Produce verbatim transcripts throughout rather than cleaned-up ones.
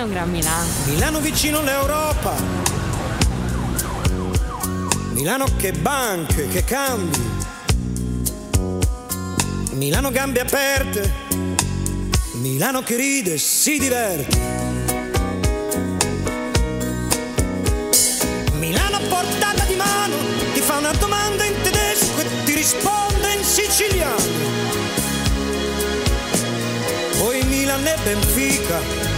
è un gran Milano. Milano vicino all'Europa. Milano che banche, che cambi. Milano gambe aperte. Milano che ride, si diverte. Milano a portata di mano, ti fa una domanda in tedesco e ti risponde in siciliano. Poi Milan e Benfica,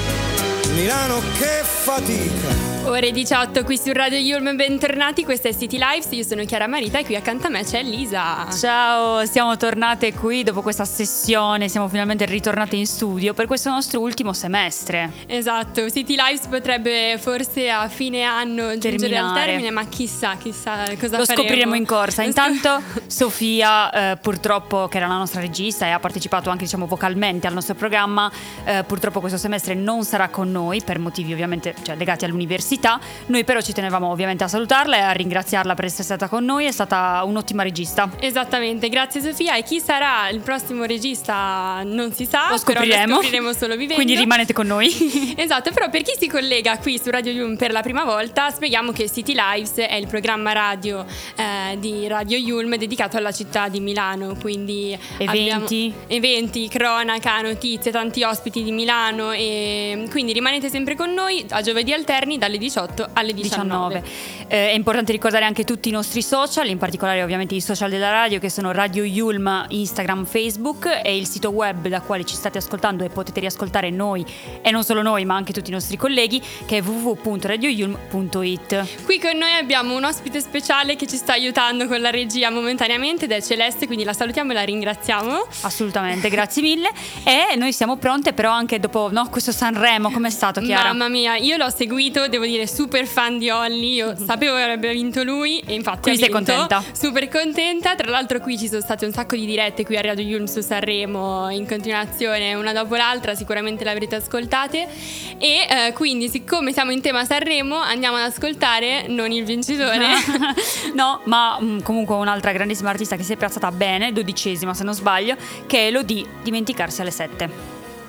Milano che fatica. Ore diciotto qui su Radio Yulm, bentornati, questa è City Lives, io sono Chiara Marita e qui accanto a me c'è Lisa. Ciao, siamo tornate qui dopo questa sessione, siamo finalmente ritornate in studio per questo nostro ultimo semestre. Esatto, City Lives potrebbe forse a fine anno giungere al termine, ma chissà, chissà cosa Lo faremo. scopriremo in corsa. Intanto Sofia, eh, purtroppo, che era la nostra regista e ha partecipato anche diciamo vocalmente al nostro programma, eh, purtroppo questo semestre non sarà con noi per motivi ovviamente cioè, legati all'università. Noi però ci tenevamo ovviamente a salutarla e a ringraziarla per essere stata con noi, è stata un'ottima regista. Esattamente, grazie Sofia. E chi sarà il prossimo regista non si sa, lo scopriremo, però lo scopriremo solo vivendo. Quindi rimanete con noi. Esatto, però per chi si collega qui su Radio Yulm per la prima volta, spieghiamo che City Lives è il programma radio eh, di Radio Yulm dedicato alla città di Milano, quindi eventi, eventi, cronaca, notizie, tanti ospiti di Milano, e quindi rimanete sempre con noi a giovedì alterni dalle diciotto alle diciannove. Eh, è importante ricordare anche tutti i nostri social, in particolare ovviamente i social della radio che sono Radio Yulm, Instagram, Facebook, e il sito web da quale ci state ascoltando e potete riascoltare noi e non solo noi ma anche tutti i nostri colleghi, che è w w w punto radio yulm punto i t. Qui con noi abbiamo un ospite speciale che ci sta aiutando con la regia momentaneamente ed è Celeste, quindi la salutiamo e la ringraziamo. Assolutamente, grazie mille. E noi siamo pronte però anche dopo no, questo Sanremo, com'è stato Chiara? Mamma mia, io l'ho seguito, devo dire super fan di Olly, io sapevo che avrebbe vinto lui e infatti quindi ha sei vinto. contenta? Super contenta, tra l'altro qui ci sono state un sacco di dirette qui a Radio Yulm su Sanremo in continuazione una dopo l'altra, sicuramente l'avrete ascoltate e eh, quindi siccome siamo in tema Sanremo andiamo ad ascoltare non il vincitore no, ma mh, comunque un'altra grandissima artista che si è piazzata bene, dodicesima se non sbaglio, che è Elodie, Dimenticarsi alle sette.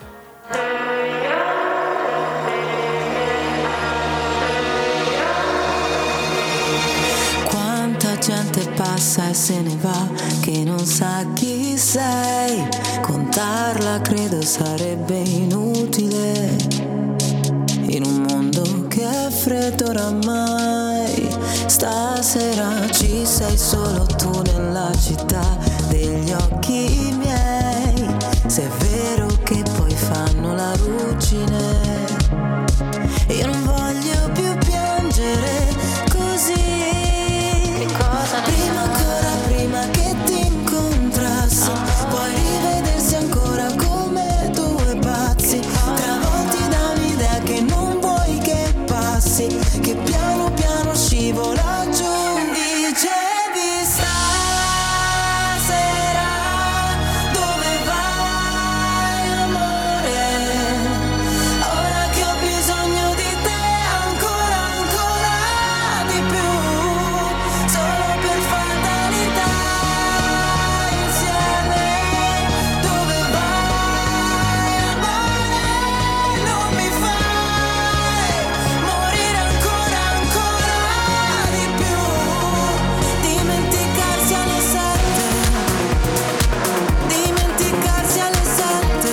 Gente passa e se ne va che non sa chi sei, contarla credo sarebbe inutile in un mondo che è freddo oramai. Stasera ci sei solo tu nella città degli occhi miei, se è vero che poi fanno la ruggine, io non voglio più piangere così. Prima ancora, prima che ti incontrassi, poi rivedersi ancora come due pazzi, travolti da un'idea che non vuoi che passi, che piano piano scivola giù. Dicevi stasera dove vai amore, ora che ho bisogno di te ancora, ancora di più, solo per fatalità insieme, dove vai amore, non mi fai morire ancora, ancora di più, dimenticarsi alle sette, dimenticarsi alle sette,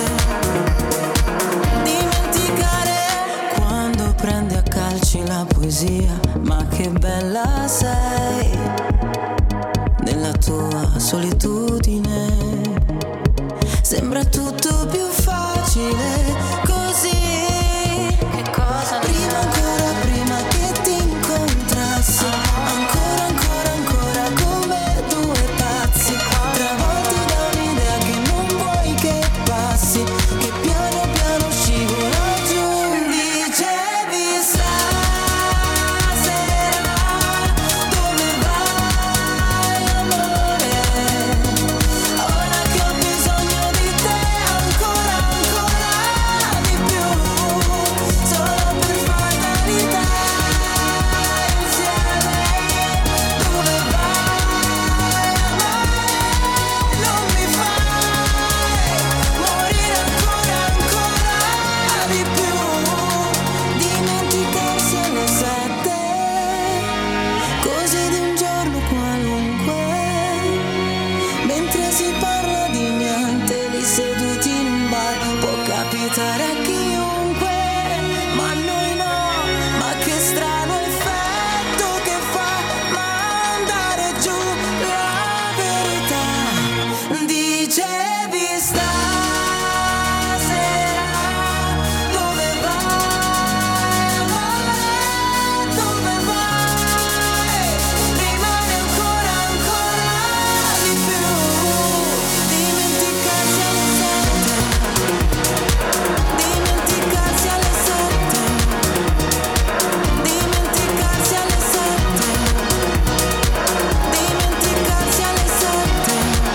dimenticare quando prendi a calci la poesia, ma che bella sei nella tua solitudine, sembra tutto più facile così. Che cosa prima ancora, prima che ti incontrassi, ancora, ancora, ancora come due pazzi, travolti da un'idea che non vuoi che passi, che piano piano scivola giù. Dicevi stasera dove vai amore, ora che ho bisogno di te ancora, ancora cose di un giorno qualunque, mentre si parla di niente lì seduti in un bar. Può capitare a chiunque, ma a noi no. Ma che strano effetto che fa mandare giù la verità. Dicevi stasera dove vai, ma dove vai? Rimane ancora, ancora di più. Dimenticarsi alle sette, dimenticarsi alle sette, dimenticarsi alle sette, dimenticarsi alle sette,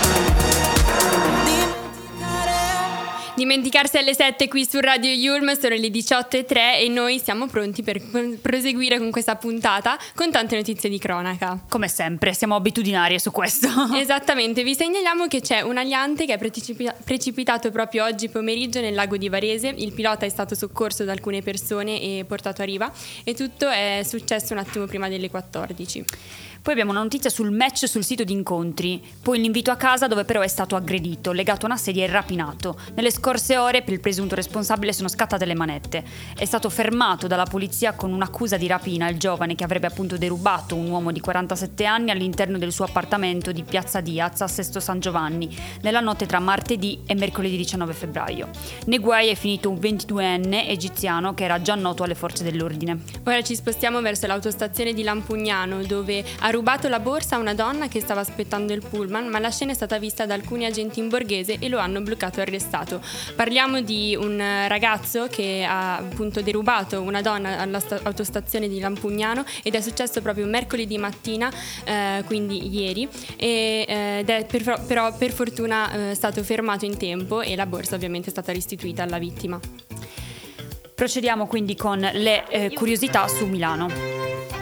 dimenticare. Dimenticarsi alle sette qui su Radio Yulm, sono le diciotto e tre e noi siamo pronti per proseguire con questa puntata con tante notizie di cronaca. Come sempre, siamo abitudinarie su questo. Esattamente, vi segnaliamo che c'è un aliante che è precipita- precipitato proprio oggi pomeriggio nel lago di Varese. Il pilota è stato soccorso da alcune persone e portato a riva e tutto è successo un attimo prima delle quattordici. Poi abbiamo una notizia sul match sul sito di incontri, poi l'invito a casa dove però è stato aggredito, legato a una sedia e rapinato. Nelle scorse ore per il presunto responsabile sono scattate le manette. È stato fermato dalla polizia con un'accusa di rapina il giovane che avrebbe appunto derubato un uomo di quarantasette anni all'interno del suo appartamento di Piazza Diaz a Sesto San Giovanni nella notte tra martedì e mercoledì diciannove febbraio. Nei guai è finito un ventiduenne egiziano che era già noto alle forze dell'ordine. Ora ci spostiamo verso l'autostazione di Lampugnano dove ha rubato la borsa a una donna che stava aspettando il pullman, ma la scena è stata vista da alcuni agenti in borghese e lo hanno bloccato e arrestato. Parliamo di un ragazzo che ha appunto derubato una donna all'autostazione di Lampugnano ed è successo proprio mercoledì mattina, eh, quindi ieri, e, eh, ed è per, però per fortuna eh, stato fermato in tempo e la borsa ovviamente è stata restituita alla vittima. Procediamo quindi con le eh, curiosità su Milano.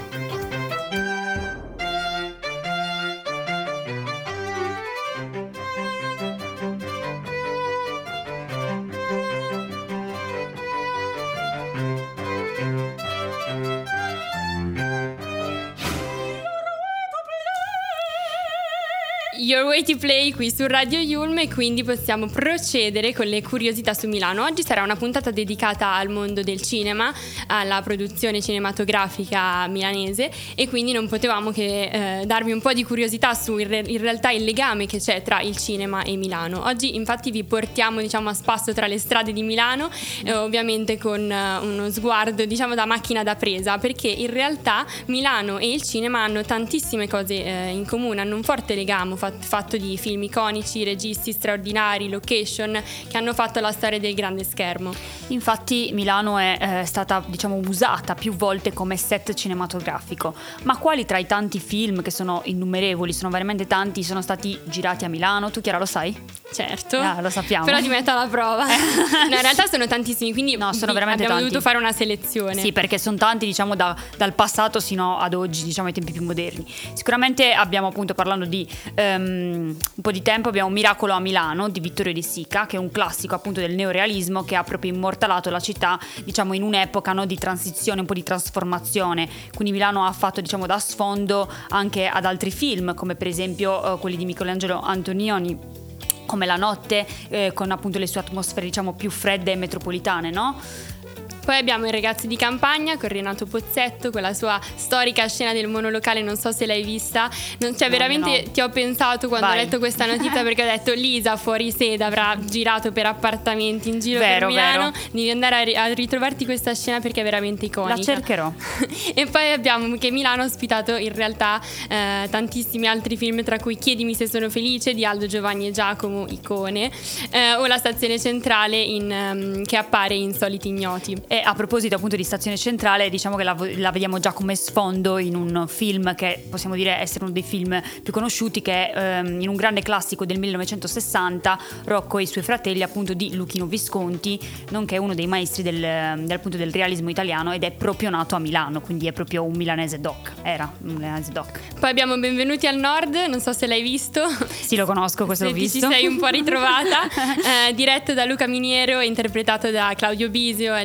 Your Way to Play qui su Radio Yulm e quindi possiamo procedere con le curiosità su Milano. Oggi sarà una puntata dedicata al mondo del cinema, alla produzione cinematografica milanese e quindi non potevamo che eh, darvi un po' di curiosità su in, re- in realtà il legame che c'è tra il cinema e Milano. Oggi infatti vi portiamo diciamo a spasso tra le strade di Milano, eh, ovviamente con uh, uno sguardo diciamo da macchina da presa, perché in realtà Milano e il cinema hanno tantissime cose eh, in comune, hanno un forte legame fatto fatto di film iconici, registi straordinari, location che hanno fatto la storia del grande schermo. Infatti Milano è eh, stata diciamo usata più volte come set cinematografico, ma quali tra i tanti film, che sono innumerevoli, sono veramente tanti, sono stati girati a Milano? Tu Chiara lo sai? Certo, ah, lo sappiamo. Però ti metto alla prova. No, in realtà sono tantissimi, quindi no, sono vi, veramente abbiamo tanti. dovuto fare una selezione. Sì, perché sono tanti diciamo da, dal passato sino ad oggi, diciamo ai tempi più moderni. Sicuramente abbiamo appunto parlando di um, un po' di tempo abbiamo Miracolo a Milano di Vittorio De Sica, che è un classico appunto del neorealismo che ha proprio immortalato la città diciamo in un'epoca no, di transizione, un po' di trasformazione. Quindi Milano ha fatto diciamo da sfondo anche ad altri film come per esempio uh, quelli di Michelangelo Antonioni, come La notte, eh, con appunto le sue atmosfere diciamo più fredde e metropolitane, no? Poi abbiamo I ragazzi di campagna con Renato Pozzetto, con la sua storica scena del monolocale, non so se l'hai vista. Non, cioè no, veramente no. Ti ho pensato quando Vai. ho letto questa notizia, perché ho detto Lisa fuori sede avrà girato per appartamenti in giro vero, per Milano, vero. Devi andare a, ri- a ritrovarti questa scena perché è veramente iconica. La cercherò. E poi abbiamo che Milano ha ospitato in realtà eh, tantissimi altri film, tra cui Chiedimi se sono felice di Aldo, Giovanni e Giacomo, icone, eh, o La stazione centrale in, um, che appare in Soliti Ignoti. E a proposito appunto di Stazione Centrale, diciamo che la, la vediamo già come sfondo in un film che possiamo dire essere uno dei film più conosciuti, che è ehm, in un grande classico del millenovecentosessanta, Rocco e i suoi fratelli, appunto di Luchino Visconti, nonché uno dei maestri del, del, appunto, del realismo italiano, ed è proprio nato a Milano, quindi è proprio un milanese doc, era un milanese doc. Poi abbiamo Benvenuti al Nord, non so se l'hai visto. Sì, lo conosco, questo se l'ho visto. Se ti sei un po' ritrovata, eh, diretto da Luca Miniero e interpretato da Claudio Bisio e Alessandro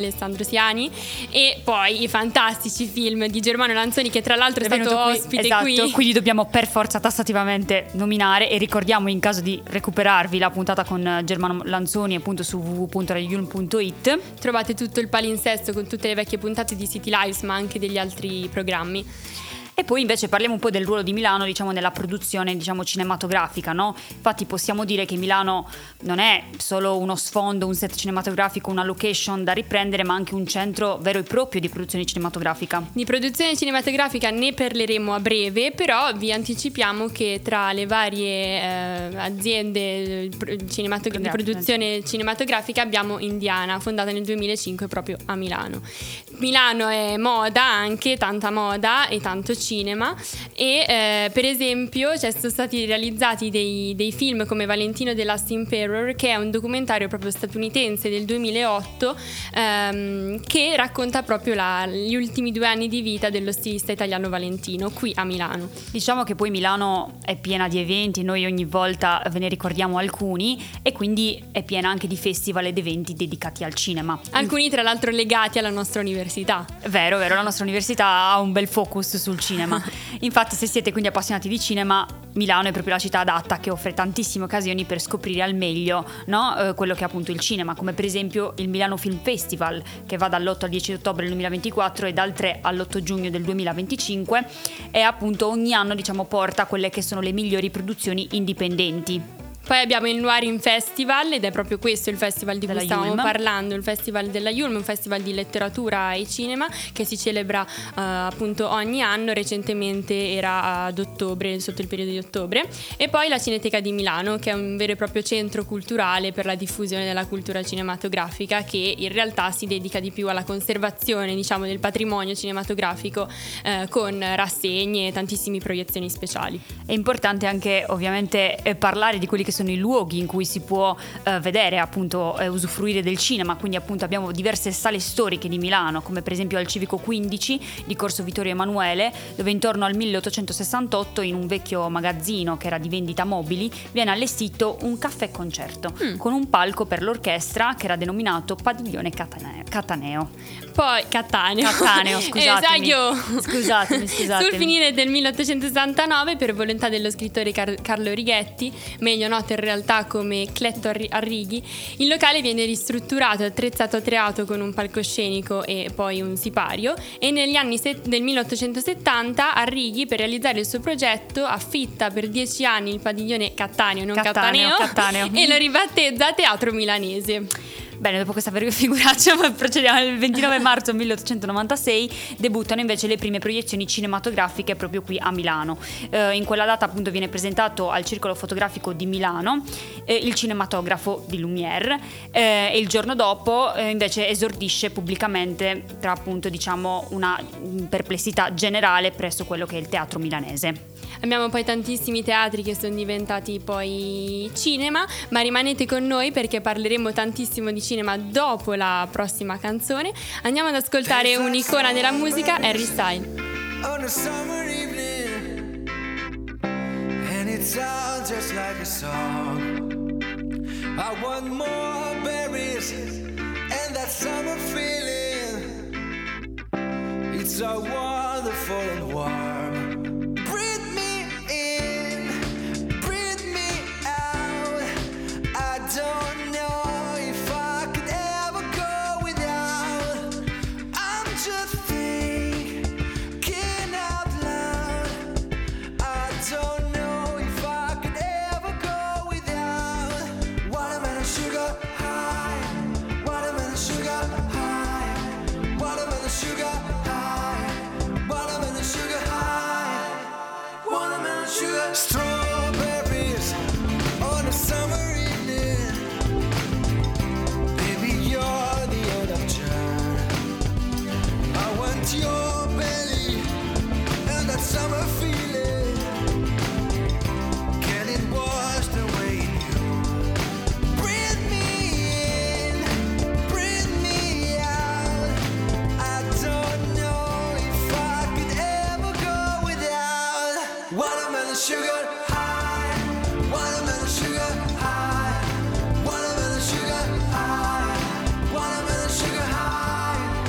Ambrosiani, e poi i fantastici film di Germano Lanzoni, che tra l'altro è, è stato qui, ospite esatto, qui. Quindi dobbiamo per forza tassativamente nominare, e ricordiamo, in caso di recuperarvi la puntata con Germano Lanzoni appunto su w w w punto radio yulm punto it, trovate tutto il palinsesto con tutte le vecchie puntate di City Lives, ma anche degli altri programmi. E poi invece parliamo un po' del ruolo di Milano, diciamo, nella produzione, diciamo, cinematografica, no? Infatti possiamo dire che Milano non è solo uno sfondo, un set cinematografico, una location da riprendere, ma anche un centro vero e proprio di produzione cinematografica. Di produzione cinematografica ne parleremo a breve, però vi anticipiamo che tra le varie eh, aziende cinematogra- di produzione cinematografica abbiamo Indiana, fondata nel duemilacinque proprio a Milano. Milano è moda, anche tanta moda e tanto cinema, e eh, per esempio ci sono stati realizzati dei, dei film come Valentino The Last Emperor, che è un documentario proprio statunitense del duemilaotto ehm, che racconta proprio la, gli ultimi due anni di vita dello stilista italiano Valentino qui a Milano. Diciamo che poi Milano è piena di eventi, noi ogni volta ve ne ricordiamo alcuni, e quindi è piena anche di festival ed eventi dedicati al cinema. Alcuni tra l'altro legati alla nostra università. Vero, vero, la nostra università ha un bel focus sul cinema. Infatti, se siete quindi appassionati di cinema, Milano è proprio la città adatta, che offre tantissime occasioni per scoprire al meglio, no? eh, quello che è appunto il cinema, come per esempio il Milano Film Festival, che va dall'otto al dieci ottobre del duemilaventiquattro e dal tre all'otto giugno del duemilaventicinque, e appunto ogni anno, diciamo, porta quelle che sono le migliori produzioni indipendenti. Poi abbiamo il Noirin Festival, ed è proprio questo il festival di Della cui stavamo Yulm. parlando, il festival della Yulm, un festival di letteratura e cinema che si celebra uh, appunto ogni anno. Recentemente era ad ottobre, sotto il periodo di ottobre. E poi la Cineteca di Milano, che è un vero e proprio centro culturale per la diffusione della cultura cinematografica, che in realtà si dedica di più alla conservazione, diciamo, del patrimonio cinematografico, eh, con rassegne e tantissime proiezioni speciali. È importante anche ovviamente eh, parlare di quelli che sono i luoghi in cui si può eh, vedere, appunto, eh, usufruire del cinema. Quindi appunto abbiamo diverse sale storiche di Milano, come per esempio al Civico quindici di Corso Vittorio Emanuele, dove intorno al milleottocentosessantotto, in un vecchio magazzino che era di vendita mobili, viene allestito un caffè concerto mm. con un palco per l'orchestra che era denominato Padiglione Catane- Cataneo. Poi Cattaneo. Cattaneo, scusatemi. Esatto. Scusatemi, scusatemi. Sul finire del milleottocentosessantanove, per volontà dello scrittore Car- Carlo Righetti, meglio noto in realtà come Cletto Arri- Arrighi, il locale viene ristrutturato, attrezzato a teatro con un palcoscenico e poi un sipario, e negli anni set- del milleottocentosettanta Arrighi, per realizzare il suo progetto, affitta per dieci anni il padiglione Cattaneo, non Cattaneo, Cattaneo, Cattaneo. e lo ribattezza Teatro Milanese. Bene, dopo questa figuraccia procediamo. Il ventinove marzo milleottocentonovantasei debuttano invece le prime proiezioni cinematografiche proprio qui a Milano. Eh, in quella data appunto viene presentato al Circolo Fotografico di Milano eh, il cinematografo di Lumière, eh, e il giorno dopo eh, invece esordisce pubblicamente, tra appunto, diciamo, una perplessità generale presso quello che è il teatro milanese. Abbiamo poi tantissimi teatri che sono diventati poi cinema, ma rimanete con noi perché parleremo tantissimo di cinema dopo la prossima canzone. Andiamo ad ascoltare un'icona della musica, Harry Styles. On a summer evening, and it sounds just like a song. I want more berries and that summer feeling. It's so wonderful and warm. Breathe me in, breathe me out. I don't know if I could ever go without. I'm just thinking out loud. I don't know if I could ever go without. Watermelon sugar high, watermelon sugar high, watermelon sugar high, watermelon sugar high, watermelon sugar. Strawberries on a summer evening. Baby, you're the end of June. I want your belly and that summer feeling. Can it wash away in you? Breathe me in, breathe me out. I don't know if I could ever go without. Watermelon sugar high, watermelon sugar high, watermelon sugar high, watermelon sugar high,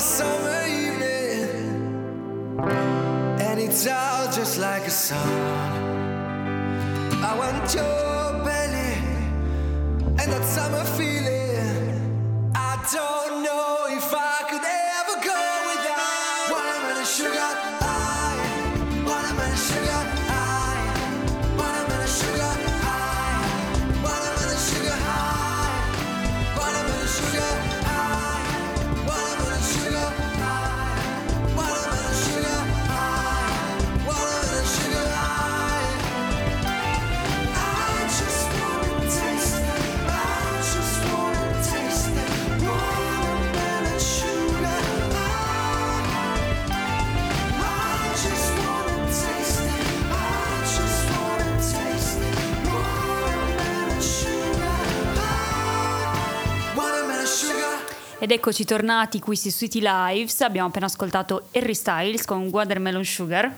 summer evening, and it's all just like a song. I want your belly and that summer feeling. I don't know if I could ever go without watermelon sugar high, watermelon sugar high, watermelon sugar high, watermelon sugar high, watermelon sugar high, watermelon sugar high, watermelon sugar high, watermelon sugar high. I just wanna taste it, I just wanna taste it, watermelon sugar high. I just wanna taste it, I just wanna taste it, watermelon sugar high, watermelon sugar. Ed eccoci tornati qui su City Lives. Abbiamo appena ascoltato Harry Styles con Watermelon Sugar.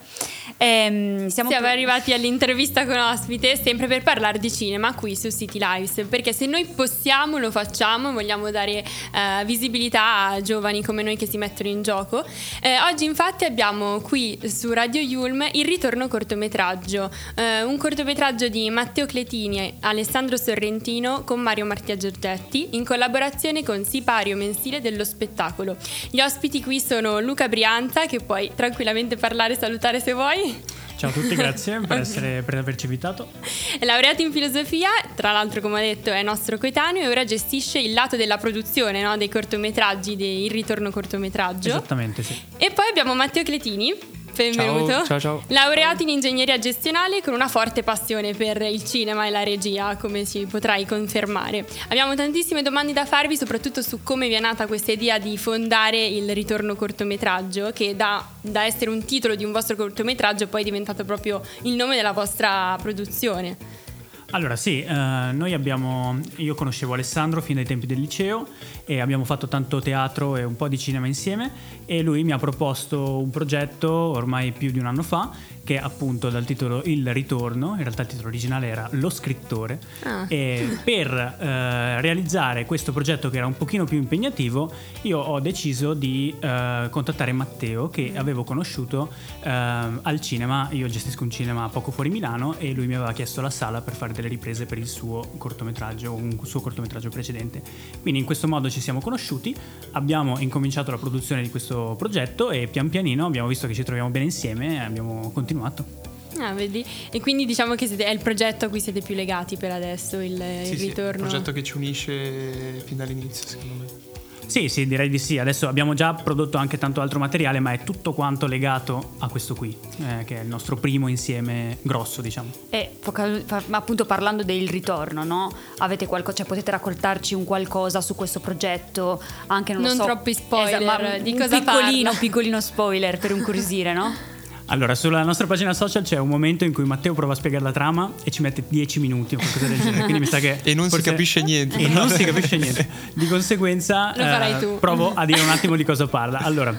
Ehm, siamo Siamo pro- arrivati all'intervista con ospite, sempre per parlare di cinema qui su City Lives, perché se noi possiamo lo facciamo, vogliamo dare eh, visibilità a giovani come noi che si mettono in gioco. Eh, oggi infatti abbiamo qui su Radio Yulm il ritorno cortometraggio, eh, un cortometraggio di Matteo Cletini e Alessandro Sorrentino con Mario Mattia Giorgetti in collaborazione con Sipario Mensile dello Spettacolo. Gli ospiti qui sono Luca Brianza, che puoi tranquillamente parlare e salutare se vuoi. Ciao a tutti, grazie per, essere, per averci invitato. È laureato in filosofia, tra l'altro come ho detto è nostro coetaneo e ora gestisce il lato della produzione, no, dei cortometraggi, del ritorno cortometraggio. Esattamente, sì. E poi abbiamo Matteo Cletini, benvenuto. Ciao, ciao, ciao. Laureato in ingegneria gestionale con una forte passione per il cinema e la regia, come ci potrai confermare. Abbiamo tantissime domande da farvi, soprattutto su come vi è nata questa idea di fondare il ritorno cortometraggio, che da, da essere un titolo di un vostro cortometraggio poi è diventato proprio il nome della vostra produzione. Allora sì, eh, noi abbiamo, io conoscevo Alessandro fin dai tempi del liceo e abbiamo fatto tanto teatro e un po' di cinema insieme, e lui mi ha proposto un progetto ormai più di un anno fa, che appunto dal titolo Il Ritorno, in realtà il titolo originale era Lo Scrittore, Ah. e per eh, realizzare questo progetto, che era un pochino più impegnativo, io ho deciso di eh, contattare Matteo, che avevo conosciuto eh, al cinema. Io gestisco un cinema poco fuori Milano e lui mi aveva chiesto la sala per fare delle riprese per il suo cortometraggio, un suo cortometraggio precedente. Quindi in questo modo ci siamo conosciuti, abbiamo incominciato la produzione di questo progetto e pian pianino abbiamo visto che ci troviamo bene insieme e abbiamo continuato. Ah, vedi? E quindi diciamo che siete, è il progetto a cui siete più legati per adesso, il, Sì, il sì, ritorno. è un progetto che ci unisce fin dall'inizio, secondo me. Sì, sì, direi di sì. Adesso abbiamo già prodotto anche tanto altro materiale, ma è tutto quanto legato a questo qui, eh, che è il nostro primo insieme grosso, diciamo. E focal- fa- ma appunto parlando del ritorno, no? Avete qualcosa, cioè potete raccontarci un qualcosa su questo progetto? Anche non, lo Non so, troppi spoiler, ma di un cosa piccolino, parla? un piccolino spoiler per incuriosire, no? Allora, sulla nostra pagina social c'è un momento in cui Matteo prova a spiegare la trama e ci mette dieci minuti o qualcosa del genere, quindi mi sa che E non si forse- capisce niente. E non si capisce niente. Di conseguenza Lo farai eh, tu. provo a dire un attimo di cosa parla. Allora,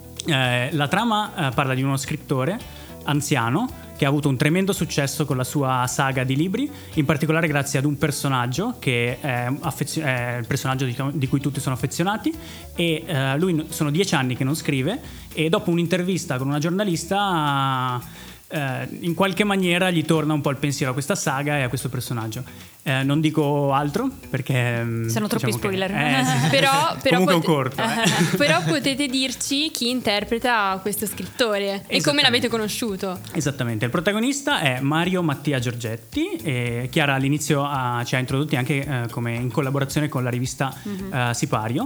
eh, la trama eh, parla di uno scrittore anziano che ha avuto un tremendo successo con la sua saga di libri, in particolare grazie ad un personaggio che è, affezio- è il personaggio di, di cui tutti sono affezionati, e eh, lui no- sono dieci anni che non scrive, e dopo un'intervista con una giornalista eh, in qualche maniera gli torna un po' il pensiero a questa saga e a questo personaggio. Eh, non dico altro perché mm, Sono troppi diciamo che- spoiler. eh, sì. Però, però Comunque è un pote- corto, eh. Però potete dirci chi interpreta questo scrittore e come Esattamente. l'avete conosciuto. Esattamente, il protagonista è Mario Mattia Giorgetti, e Chiara all'inizio ha- ci ha introdotti anche eh, come in collaborazione con la rivista eh, Sipario,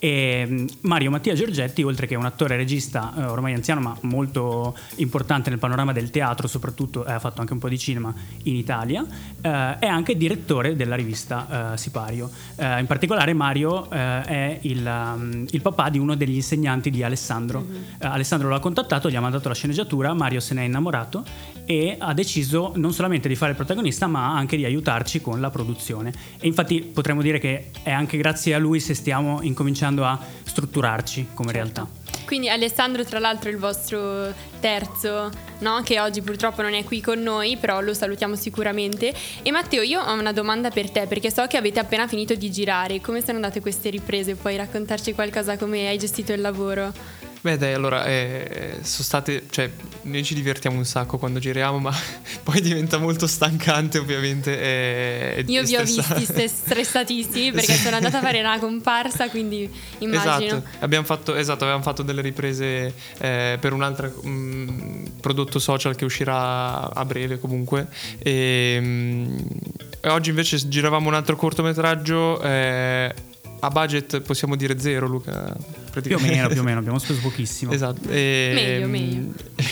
e mh, Mario Mattia Giorgetti, oltre che un attore e regista eh, ormai anziano ma molto importante nel panorama del teatro, soprattutto eh, ha fatto anche un po' di cinema in Italia, eh, è anche direttore della rivista eh, Sipario. Eh, in particolare Mario eh, è il, um, il papà di uno degli insegnanti di Alessandro. Eh, Alessandro l'ha contattato, gli ha mandato la sceneggiatura, Mario se n'è innamorato e ha deciso non solamente di fare il protagonista ma anche di aiutarci con la produzione, e infatti potremmo dire che è anche grazie a lui se stiamo incominciando a strutturarci come realtà. Quindi Alessandro, tra l'altro, è il vostro terzo, no? Che oggi purtroppo non è qui con noi, però lo salutiamo sicuramente. E Matteo, io ho una domanda per te, perché so che avete appena finito di girare. Come sono andate queste riprese? Puoi raccontarci qualcosa, come hai gestito il lavoro? Beh dai, allora, eh, sono state, cioè, noi ci divertiamo un sacco quando giriamo, ma poi diventa molto stancante ovviamente. E, Io e vi ho visti stressante. st- stressatissimi perché Sì. sono andata a fare una comparsa, quindi immagino. Esatto, abbiamo fatto, esatto, avevamo fatto delle riprese eh, per un altro mh, prodotto social che uscirà a breve comunque. E, mh, e oggi invece giravamo un altro cortometraggio eh, a budget, possiamo dire zero, Luca? Più o meno, più o meno, abbiamo speso pochissimo. Esatto. E, Meglio, meglio.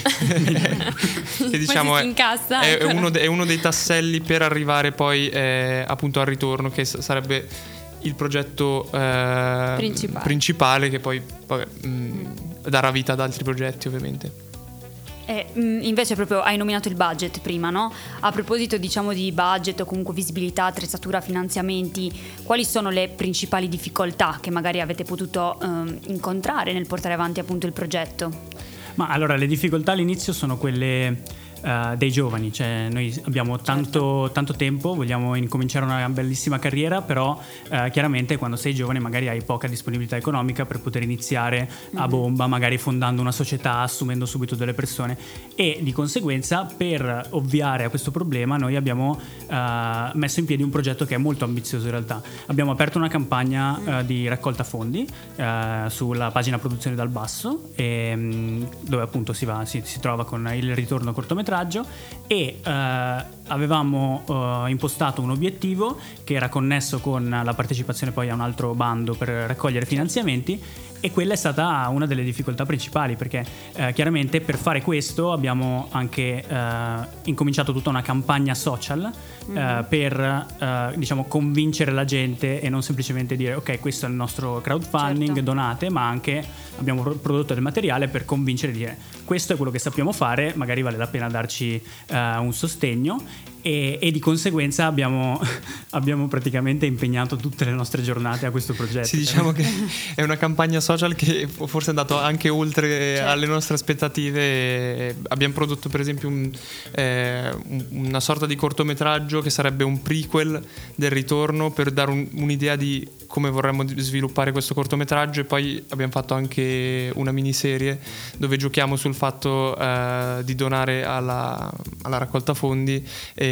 che diciamo Poi si è, incassa. è, è uno de- è uno dei tasselli per arrivare poi eh, appunto al ritorno, che s- sarebbe il progetto eh, Principale. principale, che poi vabbè, mh, darà vita ad altri progetti ovviamente. E, mh, invece proprio hai nominato il budget prima, no? A proposito, diciamo, di budget o comunque visibilità, attrezzatura, finanziamenti, quali sono le principali difficoltà che magari avete potuto ehm, incontrare nel portare avanti appunto il progetto? Ma allora, le difficoltà all'inizio sono quelle eh, dei giovani, cioè noi abbiamo tanto, tanto tempo, vogliamo incominciare una bellissima carriera, però eh, chiaramente quando sei giovane magari hai poca disponibilità economica per poter iniziare a bomba, magari fondando una società, assumendo subito delle persone, e di conseguenza, per ovviare a questo problema, noi abbiamo eh, messo in piedi un progetto che è molto ambizioso in realtà. Abbiamo aperto una campagna eh, di raccolta fondi eh, sulla pagina Produzioni dal Basso, e, mh, dove appunto si, va, si, si trova con il ritorno cortometraggio, e eh, avevamo eh, impostato un obiettivo che era connesso con la partecipazione poi a un altro bando per raccogliere finanziamenti, e quella è stata una delle difficoltà principali, perché eh, chiaramente per fare questo abbiamo anche eh, incominciato tutta una campagna social eh, per eh, diciamo convincere la gente, e non semplicemente dire ok, questo è il nostro crowdfunding, Certo. donate, ma anche abbiamo pro- prodotto del materiale per convincere di dire questo è quello che sappiamo fare, magari vale la pena darci eh, un sostegno. E, e di conseguenza abbiamo, abbiamo praticamente impegnato tutte le nostre giornate a questo progetto. Sì, diciamo che è una campagna social che forse è andato anche oltre Certo. alle nostre aspettative. Abbiamo prodotto per esempio un, eh, un- una sorta di cortometraggio che sarebbe un prequel del ritorno, per dare un- un'idea di come vorremmo di- sviluppare questo cortometraggio, e poi abbiamo fatto anche una miniserie dove giochiamo sul fatto eh, di donare alla, alla raccolta fondi, e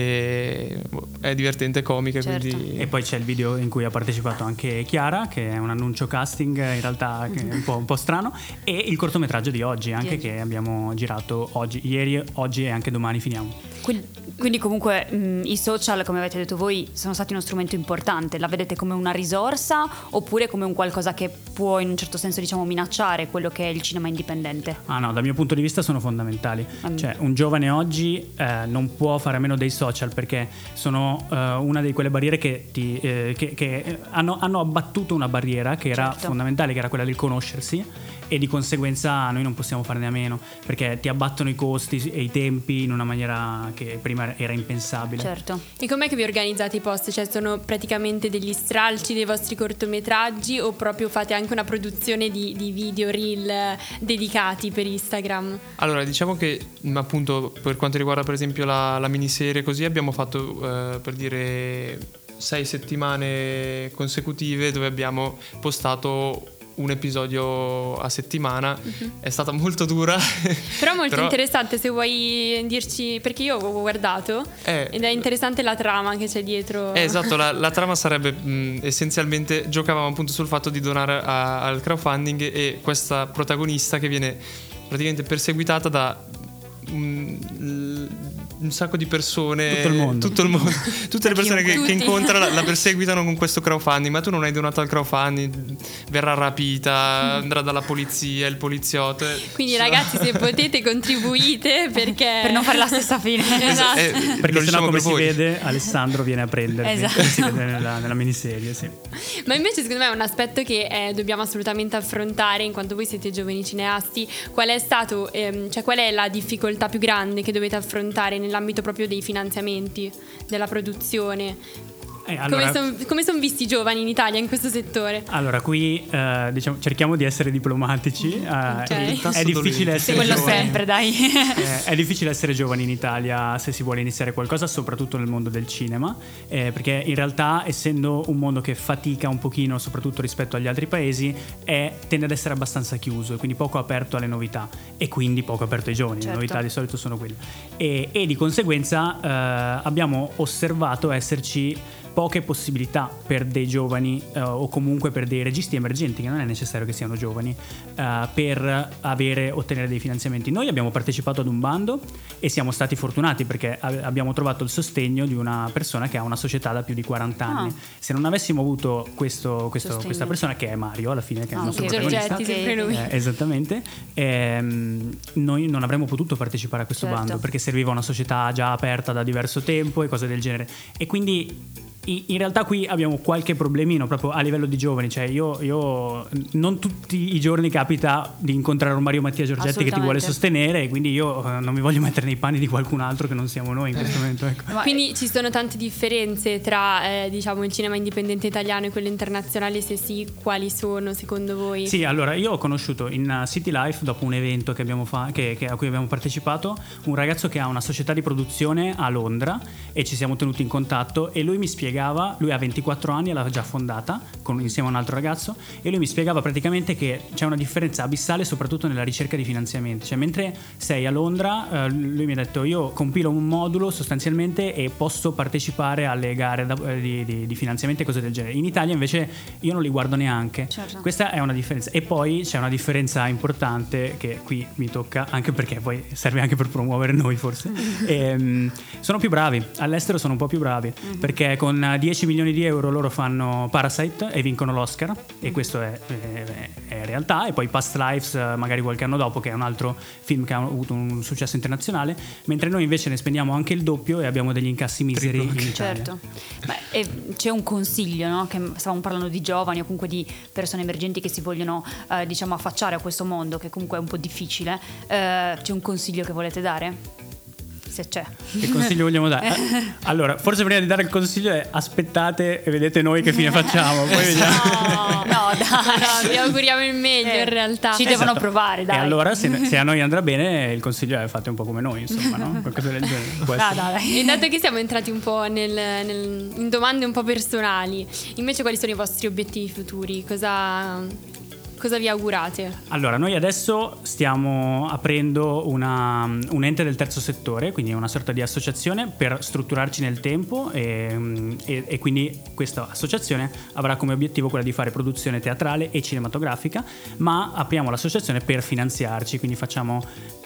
è divertente, comica, Certo. quindi E poi c'è il video in cui ha partecipato anche Chiara, che è un annuncio casting in realtà che è un po', un po' strano, e il cortometraggio di oggi anche, oggi. che abbiamo girato oggi, ieri, oggi e anche domani finiamo. Quindi, quindi comunque mh, i social, come avete detto voi, sono stati uno strumento importante. La vedete come una risorsa oppure come un qualcosa che può in un certo senso, diciamo, minacciare quello che è il cinema indipendente? Ah no, dal mio punto di vista sono fondamentali. Mm. Cioè, un giovane oggi eh, non può fare a meno dei social, perché sono eh, una di quelle barriere che, ti, eh, che, che hanno, hanno abbattuto una barriera che era Certo. fondamentale, che era quella del conoscersi, e di conseguenza noi non possiamo farne a meno, perché ti abbattono i costi e i tempi in una maniera che prima era impensabile. Certo. E com'è che vi organizzate i post? Cioè, sono praticamente degli stralci dei vostri cortometraggi, o proprio fate anche una produzione di, di video reel eh, dedicati per Instagram? Allora, diciamo che mh, appunto per quanto riguarda per esempio la, la miniserie, così abbiamo fatto eh, per dire sei settimane consecutive dove abbiamo postato un episodio a settimana. È stata molto dura. Però molto Però- interessante, se vuoi dirci, perché io ho guardato Eh, ed è interessante la trama che c'è dietro. Eh, esatto, la, la trama sarebbe mh, essenzialmente, giocavamo appunto sul fatto di donare a- al crowdfunding, e questa protagonista che viene praticamente perseguitata da un, un sacco di persone, Tutto il mondo. tutto il mondo, tutte le persone che, che Tutti. incontra la, la perseguitano con questo crowdfunding. Ma tu non hai donato al crowdfunding, verrà rapita, andrà dalla polizia, il poliziotto. Quindi Sì. ragazzi, se potete contribuite, perché Per non fare la stessa fine. Esatto. Eh, Perché lo sennò, diciamo come per si voi. vede, Alessandro viene a prendermi. Esatto. Si vede nella, nella miniserie, sì. Ma invece secondo me è un aspetto che eh, dobbiamo assolutamente affrontare, in quanto voi siete giovani cineasti. Qual è stato, ehm, cioè qual è la difficoltà più grande che dovete affrontare nell'ambito proprio dei finanziamenti, della produzione? Eh, allora- Come sono come son visti i giovani in Italia in questo settore? Allora, qui eh, diciamo, cerchiamo di essere diplomatici. eh, Ok. è- Il tasto È difficile dolente. essere Quello giovani. sempre, dai. Eh, è difficile essere giovani in Italia se si vuole iniziare qualcosa, soprattutto nel mondo del cinema, eh, perché in realtà, essendo un mondo che fatica un pochino, soprattutto rispetto agli altri paesi, è, tende ad essere abbastanza chiuso e quindi poco aperto alle novità e quindi poco aperto ai giovani. Certo. Le novità di solito sono quelle. E, e di conseguenza eh, abbiamo osservato esserci poche possibilità per dei giovani eh, o comunque per dei registi emergenti, che non è necessario che siano giovani, eh, per avere, ottenere dei finanziamenti. Noi abbiamo partecipato ad un bando e siamo stati fortunati perché a- abbiamo trovato il sostegno di una persona che ha una società da più di quaranta anni. Ah. Se non avessimo avuto questo, questo- Sostegno. questa persona, che è Mario alla fine, che è Ah, il nostro ok, protagonista, Giorgetti, Ok. sempre lui. eh, esattamente, ehm, noi non avremmo potuto partecipare a questo Certo. bando perché serviva una società già aperta da diverso tempo e cose del genere. E quindi i- in realtà qui abbiamo qualche problemino proprio a livello di giovani, cioè io, io non tutti i giorni capita di incontrare un Mario Mattia Giorgetti che ti vuole Assolutamente. sostenere, e quindi io eh, non mi voglio mettere nei panni di qualcun altro che non siamo noi in questo momento, ecco. Ma- Quindi ci sono tante differenze tra eh, diciamo il cinema indipendente italiano e quello internazionale, se sì, quali sono secondo voi? Sì, allora io ho conosciuto in uh, City Life, dopo un evento che abbiamo fa- che- che- a cui abbiamo partecipato, un ragazzo che ha una società di produzione a Londra e ci siamo tenuti in contatto e lui mi spiegava, lui ha ventiquattro anni e l'ha già fondata con- insieme a un altro ragazzo, e lui mi spiegava praticamente che c'è una differenza abissale soprattutto nella ricerca di finanziamenti, cioè mentre sei a Londra, eh, lui mi ha detto io compilo un modulo sostanzialmente e posso partecipare alle gare da- eh, di, di- di finanziamenti e cose del genere. In Italia invece io non li guardo neanche. Certo. Questa è una differenza. E poi c'è una differenza importante che qui mi tocca, anche perché poi serve anche per promuovere noi forse. Ehm, sono più bravi, all'estero sono un po' più bravi, perché con dieci milioni di euro loro fanno Parasite e vincono l'Oscar, e questo è, è- è realtà. E poi Past Lives eh, magari qualche anno dopo, che è un altro film che ha avuto un successo internazionale, mentre noi invece ne spendiamo anche il doppio e abbiamo degli incassi miseri in Italia. Certo. Beh, e c'è un consiglio, no? Che stavamo parlando di giovani o comunque di persone emergenti che si vogliono eh, diciamo affacciare a questo mondo che comunque è un po' difficile. Eh, c'è un consiglio che volete dare? Se c'è. Che consiglio vogliamo dare? Eh, Allora, forse prima di dare il consiglio è aspettate e vedete noi che fine facciamo. Poi vediamo. No, no, dai. No, vi auguriamo il meglio Eh, in realtà. ci devono Esatto. provare, dai. E allora, se, se a noi andrà bene, il consiglio è fate un po' come noi, insomma, no? Qualcosa del genere. Può Ah, essere. dai. E dato che siamo entrati un po' nel, nel- in domande un po' personali, invece quali sono i vostri obiettivi futuri? Cosa, cosa vi augurate? Allora, noi adesso stiamo aprendo una, un ente del terzo settore, quindi una sorta di associazione per strutturarci nel tempo, e, e- e quindi questa associazione avrà come obiettivo quella di fare produzione teatrale e cinematografica, ma apriamo l'associazione per finanziarci, quindi facciamo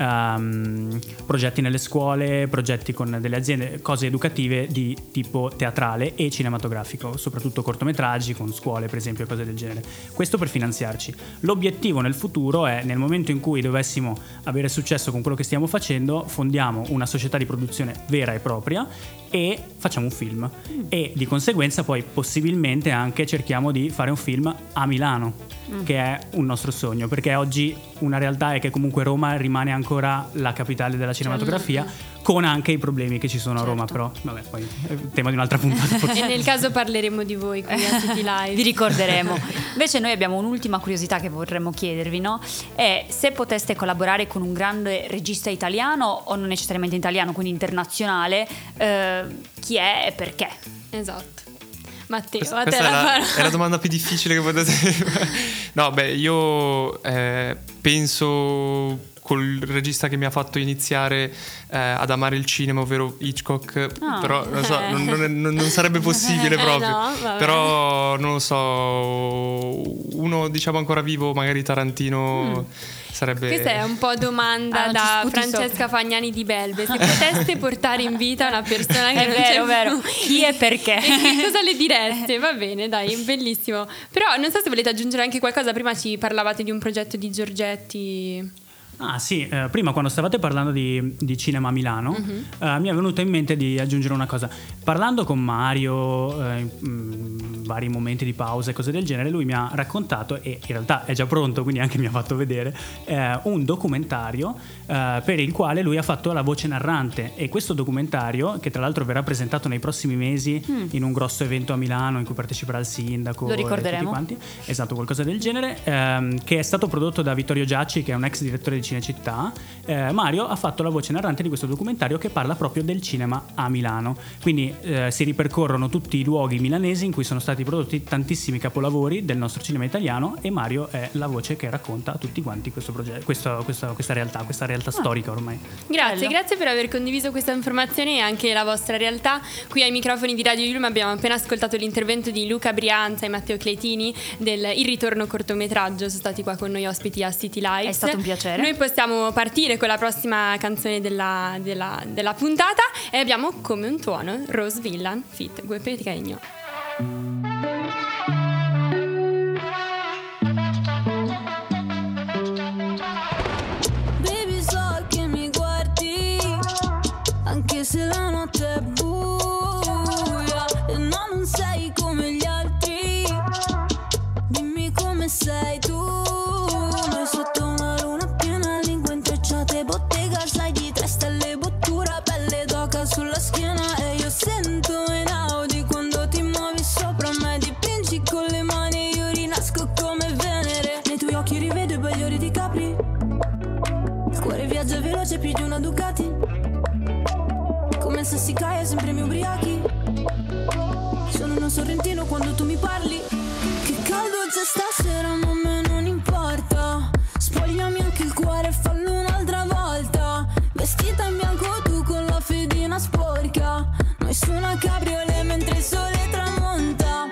ehm, progetti nelle scuole, progetti con delle aziende, cose educative di tipo teatrale e cinematografico, soprattutto cortometraggi con scuole per esempio, cose del genere. Questo per finanziarci. L'obiettivo nel futuro è, nel momento in cui dovessimo avere successo con quello che stiamo facendo, fondiamo una società di produzione vera e propria e facciamo un film, e di conseguenza poi possibilmente anche cerchiamo di fare un film a Milano, che è un nostro sogno, perché oggi una realtà è che comunque Roma rimane ancora la capitale della cinematografia, con anche i problemi che ci sono a Roma, però vabbè, poi è tema di un'altra puntata forse. E nel caso parleremo di voi qui a City Live. Vi ricorderemo. Invece noi abbiamo un'ultima curiosità che vorremmo chiedervi, no? È se poteste collaborare con un grande regista italiano, o non necessariamente italiano, quindi internazionale, eh, chi è e perché? Esatto. Matteo, Questa, a te questa la è, la, parola. è la domanda più difficile che potete No, beh, io eh, penso col regista che mi ha fatto iniziare eh, ad amare il cinema, ovvero Hitchcock, Ah. però non, so, non, non è- non- non sarebbe possibile Eh, proprio. no, vabbè. Però non lo so, uno diciamo ancora vivo, magari Tarantino sarebbe... Questa è un po' domanda Ah, non ci da sputi Francesca sopra. Fagnani di Belve. Se poteste portare in vita una persona che È non vero, c'è vero. più, Chi e perché? e che cosa le direste? Va bene, dai, bellissimo. Però non so se volete aggiungere anche qualcosa. Prima ci parlavate di un progetto di Giorgetti. Ah sì, eh, prima quando stavate parlando di, di cinema a Milano, eh, mi è venuto in mente di aggiungere una cosa. Parlando con Mario, eh, mh, vari momenti di pausa e cose del genere, lui mi ha raccontato, e in realtà è già pronto, quindi anche mi ha fatto vedere, eh, un documentario eh, per il quale lui ha fatto la voce narrante. E questo documentario, che tra l'altro verrà presentato nei prossimi mesi mm. in un grosso evento a Milano in cui parteciperà il sindaco, lo ricorderemo, e tutti quanti, esatto, qualcosa del genere, ehm, che è stato prodotto da Vittorio Giacci, che è un ex direttore di Cinecittà. eh, Mario ha fatto la voce narrante di questo documentario che parla proprio del cinema a Milano, quindi eh, si ripercorrono tutti i luoghi milanesi in cui sono stati prodotti tantissimi capolavori del nostro cinema italiano, e Mario è la voce che racconta a tutti quanti questo progetto, questo, questa, questa realtà, questa realtà ah. storica ormai. Grazie, Bello. grazie per aver condiviso questa informazione e anche la vostra realtà. Qui ai microfoni di Radio Yulm abbiamo appena ascoltato l'intervento di Luca Brianza e Matteo Cletini del Il Ritorno cortometraggio, sono stati qua con noi ospiti a City Lights. È stato un piacere. Noi possiamo partire con la prossima canzone della, della, della puntata e abbiamo Come un tuono, Rose Villain feat. Gue Pequeño. Baby, so che mi guardi anche se la notte è buia e no, non sei come gli altri. Dimmi come sei tu. Noi sotto una luna piena, lingue intrecciate, bottega, sai di tre stelle, bottura, pelle d'oca sulla schiena. E io sento in Audi quando ti muovi sopra me, dipingi con le mani, io rinasco come Venere. Nei tuoi occhi rivedo i bagliori di Capri, il cuore viaggia veloce più di una Ducati, come se si cae sempre mi ubriachi. Sono uno sorrentino quando tu mi parli. Che caldo c'è stasera ma a me non importa. Spogliami anche il cuore e fallo un'altra volta. Vestita in bianco tu con la fedina sporca, noi su una cabriolet mentre il sole tramonta.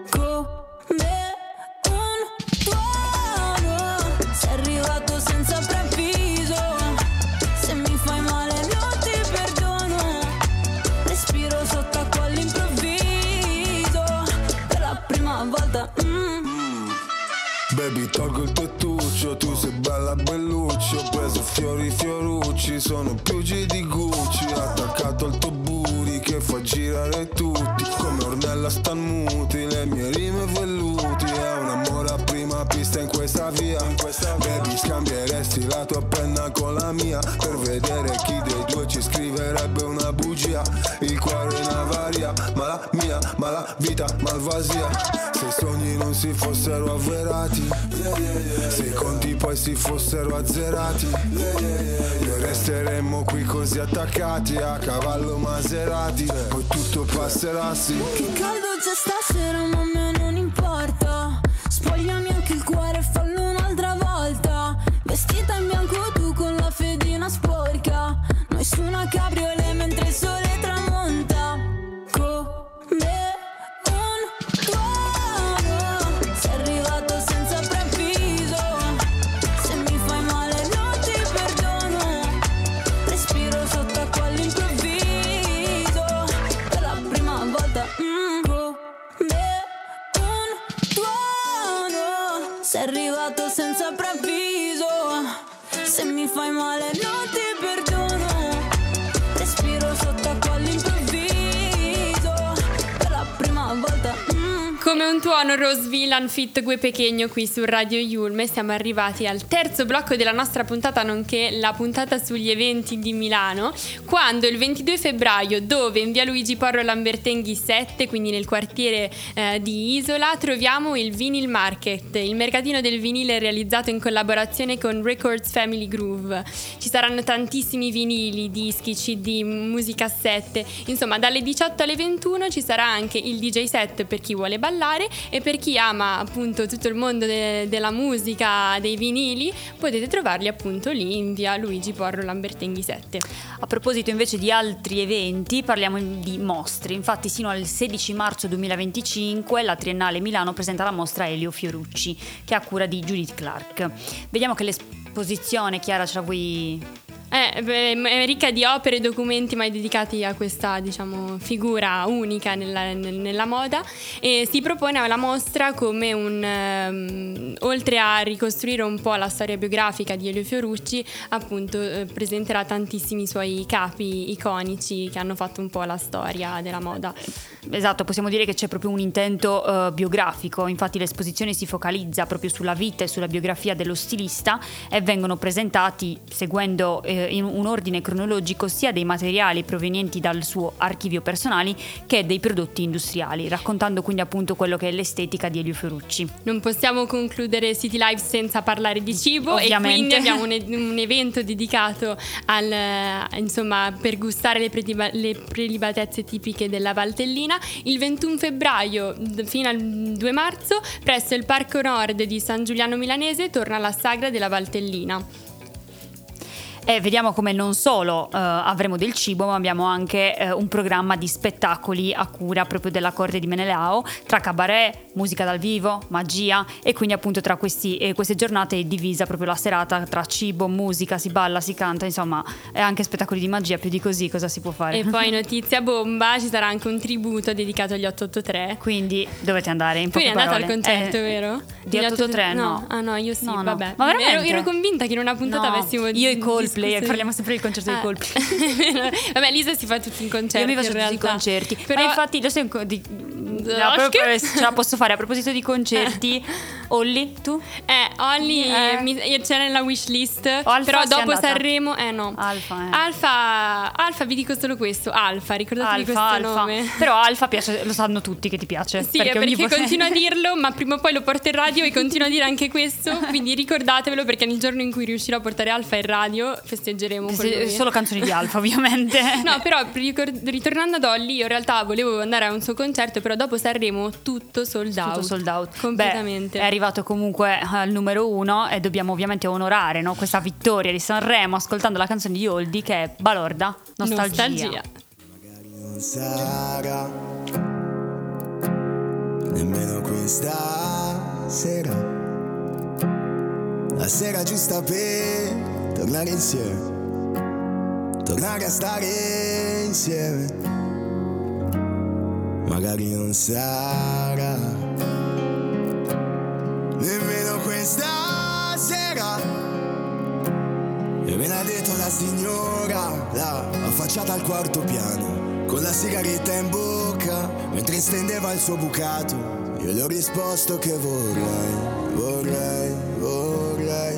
Come un tuono sei arrivato senza preavviso. Se mi fai male non ti perdono. Respiro sott'acqua all'improvviso per la prima volta. mm. Baby, tolgo il tettuccio, tu sei bella bellucci. Ho preso fiori fiorucci, sono più G di Gucci. Attaccato al tuo booty che fa girare tutti, come Ornella Stanmuti, le mie rime velluti. È un amore a prima pista in questa via. Baby, scambieresti la tua penna con la mia per vedere chi dei due ci scriverebbe una bugia. Il cuore in avaria, ma la mia, ma la vita malvasia. Se i sogni non si fossero avverati, se i conti poi si fossero azzerati, noi resteremmo qui così attaccati a cavallo Maserati. Poi tutto passerà, sì. Che caldo c'è stasera ma a me non importa. Spogliami anche il cuore e fallo un'altra volta. Vestita in bianco tu con la fedina sporca, noi su una cabriolet mentre il sole tramonta. Come un tuono sei arrivato senza preavviso. Se mi fai male non ti perdono. Respiro sott'acqua all'improvviso per la prima volta. mm. Come un tuono sei arrivato senza preavviso. Se mi fai male non ti perdono. Respiro sott'acqua all'improvviso per la prima volta. mm. Come un tuono, Rose Villain feat Gue Pequeño qui su Radio Yulm. E siamo arrivati al terzo blocco della nostra puntata, nonché la puntata sugli eventi di Milano, quando il ventidue febbraio, dove in via Luigi Porro Lambertenghi sette, quindi nel quartiere eh, di Isola, troviamo il Vinyl Market, il mercatino del vinile realizzato in collaborazione con Records Family Groove. Ci saranno tantissimi vinili, dischi, C D, musicassette, insomma dalle diciotto alle ventuno ci sarà anche il D J set per chi vuole ballare, e per chi ama appunto tutto il mondo de- della musica, dei vinili, potete trovarli appunto lì in via Luigi Porro Lambertenghi sette. A proposito invece di altri eventi, parliamo di mostre. Infatti sino al sedici marzo duemilaventicinque la Triennale Milano presenta la mostra Elio Fiorucci, che è a cura di Judith Clark. Vediamo che l'esposizione, Chiara, ce la vuoi... Eh, beh, è ricca di opere e documenti mai dedicati a questa, diciamo, figura unica nella, nella moda, e si propone alla mostra come un um, oltre a ricostruire un po' la storia biografica di Elio Fiorucci, appunto eh, presenterà tantissimi suoi capi iconici che hanno fatto un po' la storia della moda. esatto, possiamo dire che c'è proprio un intento eh, biografico. Infatti l'esposizione si focalizza proprio sulla vita e sulla biografia dello stilista e vengono presentati seguendo eh, in un ordine cronologico sia dei materiali provenienti dal suo archivio personali che dei prodotti industriali, raccontando quindi appunto quello che è l'estetica di Elio Fiorucci. Non possiamo concludere City Live senza parlare di cibo, Ovviamente. e quindi abbiamo un, un evento dedicato al, insomma, per gustare le, preliba- le prelibatezze tipiche della Valtellina il ventuno febbraio fino al due marzo presso il Parco Nord di San Giuliano Milanese torna la sagra della Valtellina. E vediamo come non solo eh, avremo del cibo, ma abbiamo anche eh, un programma di spettacoli a cura proprio della corte di Menelao, tra cabaret, musica dal vivo, magia, e quindi appunto tra questi, eh, queste giornate è divisa proprio la serata tra cibo, musica, si balla, si canta, insomma, e anche spettacoli di magia. Più di così cosa si può fare? E poi notizia bomba, ci sarà anche un tributo dedicato agli otto otto tre. Quindi dovete andare in Tu poche eri andata parole. al concerto, Eh, vero? Di Gli otto otto tre no. Ah no, io sì, No, no. vabbè. Ma veramente? Ero, ero convinta che in una puntata No, avessimo io e Coldplay, discusso- parliamo sempre del concerto Ah. dei Coldplay. Vabbè, Lisa si fa tutti i concerti. Io mi faccio in tutti i realtà. concerti. Però Ma infatti lo sai, di, No, no, proprio- che- ce la posso fare a proposito di concerti. Olli, tu? Eh, Olli Eh. mi- c'era nella wish list. Alfa però sei dopo andata? Sanremo, eh no. Alfa, eh. Alfa, Alfa, vi dico solo questo. Alfa, ricordatevi Alfa, questo Alfa. nome. Però Alfa piace, lo sanno tutti che ti piace. Sì, perché, ogni perché vo- continuo a dirlo, ma prima o poi lo porto in radio e continuo a dire anche questo. Quindi ricordatevelo, perché nel giorno in cui riuscirò a portare Alfa in radio festeggeremo con Se- lui. Solo canzoni di Alfa, ovviamente. No, però ricor- ritornando ad Olli, io in realtà volevo andare a un suo concerto, però dopo Sanremo tutto sold out. Tutto sold out. Completamente. Beh, è arrivato comunque al numero uno e dobbiamo ovviamente onorare, no, questa vittoria di Sanremo ascoltando la canzone di Oldie, che è Balorda, Nostalgia. Nostalgia. Non sarà nemmeno questa sera, la sera giusta per tornare insieme, tornare a stare insieme. Magari non sarà nemmeno questa sera, e me l'ha detto la signora, là, affacciata al quarto piano, con la sigaretta in bocca, mentre stendeva il suo bucato. Io le ho risposto che vorrei, vorrei, vorrei,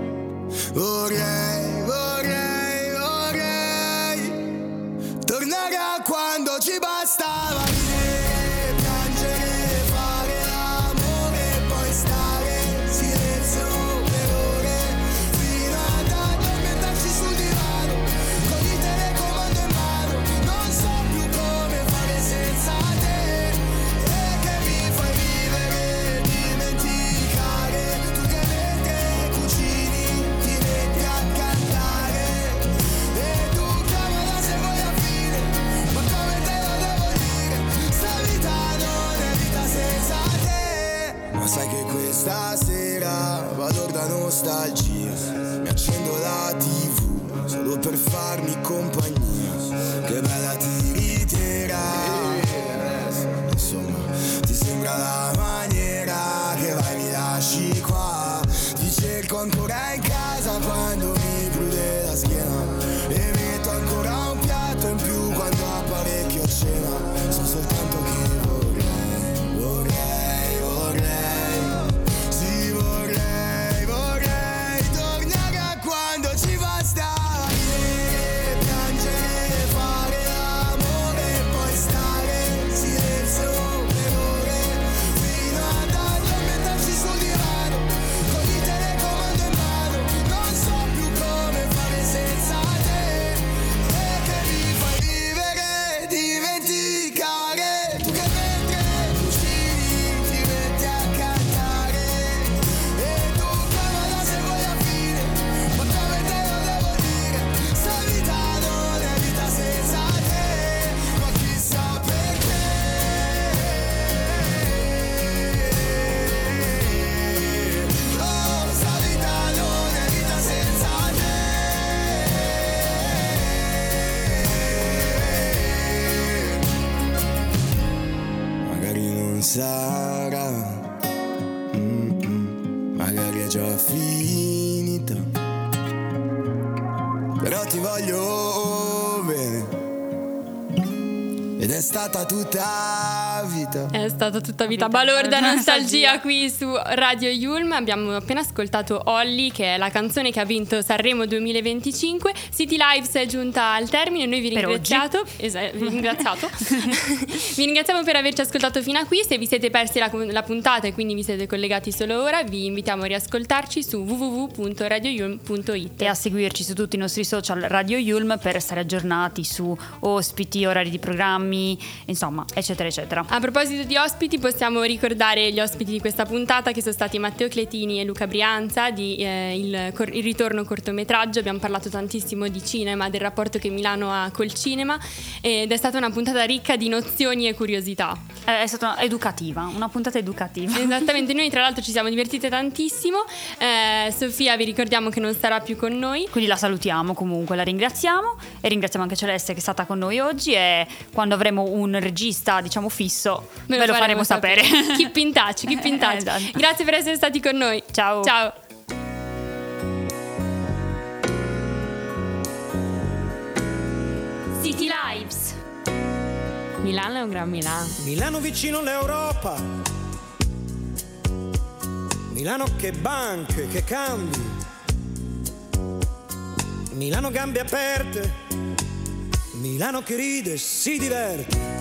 vorrei, vorrei, vorrei tornare a quando ci bastava ridere, piangere, fare l'amore e poi stare in silenzio per ore, fino ad addormentarci sul divano, con il telecomando in mano. Non so più come fare senza te, e che mi fai vivere, dimenticare, tu che mentre cucini ti metti a cantare, e tu chiamala se vuoi a fine, ma come te lo devo dire, sta vita non è vita senza te. Ma sai che questa sera vado da nostalgia, mi accendo la tivù solo per farmi compagnia, che bella tiritera, insomma ti sembra la maniera che vai mi lasci qua, ti cerco ancora in casa quando mi prude la schiena, e metto ancora un piatto in più quando apparecchio a cena. So soltanto che vorrei, vorrei, vorrei, sì vorrei, vorrei tornare a quando ci bastava ridere, piangere, fare l'amore e poi stare in silenzio per ore, fino ad addormentarci sul divano, con il telecomando in mano. Non so più come fare senza te, e che mi fai vivere, dimenticare, tu che mentre cucini ti metti a cantare, e tu chiamala se vuoi a fine, ma come te lo devo dire, sta vita non è vita senza te, ma chissà perché. Oh, sta vita non è vita senza te. Magari non sarà, mm-mm, magari è già finita, però ti voglio bene, ed è stata tutta vita. È stata tutta vita. Balorda nostalgia qui su Radio Yulm. Abbiamo appena ascoltato Olly, che è la canzone che ha vinto Sanremo duemilaventicinque. City Lives è giunta al termine. Noi vi Per ringraziato. Esa- vi ringraziato. Vi ringraziamo per averci ascoltato fino a qui. Se vi siete persi la, la puntata e quindi vi siete collegati solo ora, vi invitiamo a riascoltarci su w w w punto radio yulm punto i t e a seguirci su tutti i nostri social Radio Yulm per stare aggiornati su ospiti, orari di programmi, insomma, eccetera eccetera. A proposito di ospiti, possiamo ricordare gli ospiti di questa puntata, che sono stati Matteo Cletini e Luca Brianza di eh, il, cor- il ritorno cortometraggio. Abbiamo parlato tantissimo di cinema, del rapporto che Milano ha col cinema, ed è stata una puntata ricca di nozioni e curiosità. Eh, È stata educativa, una puntata educativa. Esattamente, noi tra l'altro ci siamo divertite tantissimo. eh, Sofia vi ricordiamo che non sarà più con noi. Quindi la salutiamo comunque, la ringraziamo e ringraziamo anche Celeste che è stata con noi oggi, e quando avremo un regista diciamo fisso ve, ve lo faremo sapere. sapere. Keep in touch, keep in touch. Esatto. Grazie per essere stati con noi. Ciao. Ciao. City Lives. Milano è un gran Milano. Milano vicino all'Europa, Milano che banche, che cambi, Milano gambe aperte, Milano che ride e si diverte.